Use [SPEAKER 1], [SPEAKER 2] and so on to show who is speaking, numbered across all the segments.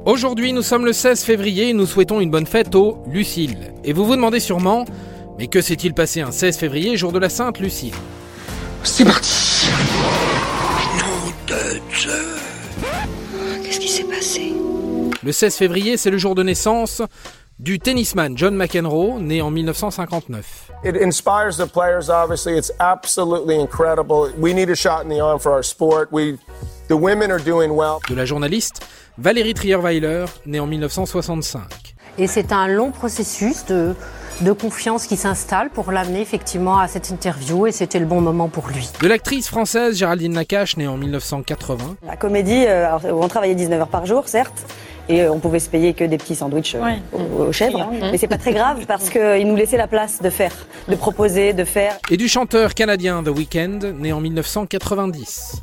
[SPEAKER 1] Aujourd'hui, nous sommes le 16 février et nous souhaitons une bonne fête aux Lucille. Et vous vous demandez sûrement, mais que s'est-il passé un 16 février, jour de la Sainte Lucie ?
[SPEAKER 2] C'est parti. Nom de Dieu.
[SPEAKER 3] Qu'est-ce qui s'est passé ?
[SPEAKER 1] Le 16 février, c'est le jour de naissance du tennisman John McEnroe, né en 1959.
[SPEAKER 4] It inspires the players, obviously. It's absolutely incredible. We need a shot in the arm for our sport. The women are doing well.
[SPEAKER 1] De la journaliste Valérie Trierweiler, née en 1965.
[SPEAKER 5] Et c'est un long processus de confiance qui s'installe pour l'amener effectivement à cette interview, et c'était le bon moment pour lui.
[SPEAKER 1] De l'actrice française Géraldine Nakache, née en 1980.
[SPEAKER 6] La comédie, on travaillait 19 heures par jour, certes, et on pouvait se payer que des petits sandwichs aux chèvres, mais c'est pas très grave parce qu'ils nous laissaient la place de faire, de proposer, de faire.
[SPEAKER 1] Et du chanteur canadien The Weeknd, né en 1990.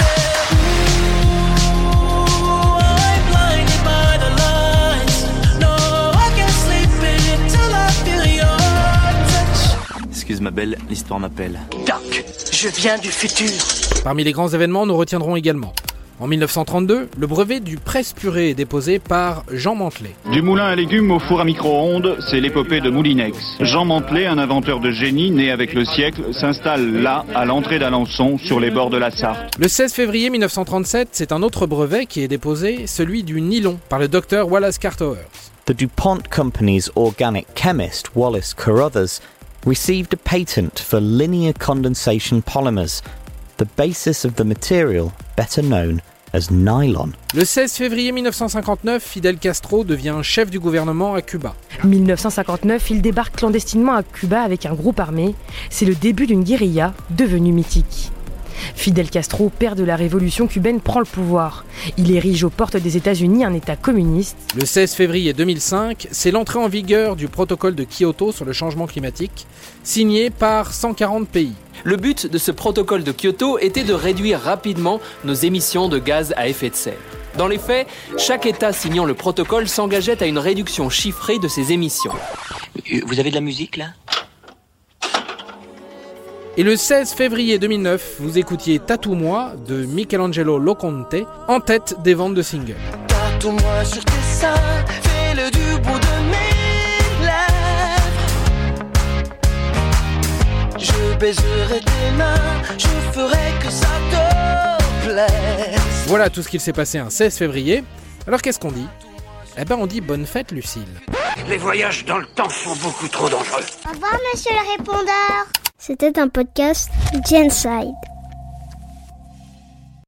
[SPEAKER 7] Excuse ma belle, l'histoire m'appelle.
[SPEAKER 2] Doc, je viens du futur.
[SPEAKER 1] Parmi les grands événements, nous retiendrons également. En 1932, le brevet du presse-purée est déposé par Jean Mantelet.
[SPEAKER 8] Du moulin à légumes au four à micro-ondes, c'est l'épopée de Moulinex. Jean Mantelet, un inventeur de génie né avec le siècle, s'installe là, à l'entrée d'Alençon, sur les bords de la Sarthe.
[SPEAKER 1] Le 16 février 1937, c'est un autre brevet qui est déposé, celui du nylon, par le docteur Wallace Cartowers.
[SPEAKER 9] The DuPont Company's organic chemist, Wallace Carruthers, received a patent for linear condensation polymers, the basis of the material better known as nylon.
[SPEAKER 1] Le 16 février 1959, Fidel Castro devient chef du gouvernement à Cuba.
[SPEAKER 10] 1959, il débarque clandestinement à Cuba avec un groupe armé. C'est le début d'une guérilla devenue mythique. Fidel Castro, père de la révolution cubaine, prend le pouvoir. Il érige aux portes des États-Unis un État communiste.
[SPEAKER 1] Le 16 février 2005, c'est l'entrée en vigueur du protocole de Kyoto sur le changement climatique, signé par 140 pays.
[SPEAKER 11] Le but de ce protocole de Kyoto était de réduire rapidement nos émissions de gaz à effet de serre. Dans les faits, chaque État signant le protocole s'engageait à une réduction chiffrée de ses émissions.
[SPEAKER 7] Vous avez de la musique là ?
[SPEAKER 1] Et le 16 février 2009, vous écoutiez Tatoue-moi de Michelangelo Loconte, en tête des ventes de singles.
[SPEAKER 2] Tatoue-moi sur tes seins, fais-le du bout de mes lèvres. Je baiserai tes mains, je ferai que ça te plaise.
[SPEAKER 1] Voilà tout ce qu'il s'est passé un 16 février. Alors qu'est-ce qu'on dit ? Eh ben on dit bonne fête Lucille.
[SPEAKER 2] Les voyages dans le temps sont beaucoup trop dangereux.
[SPEAKER 12] Au revoir monsieur le répondeur. C'était un podcast Genside.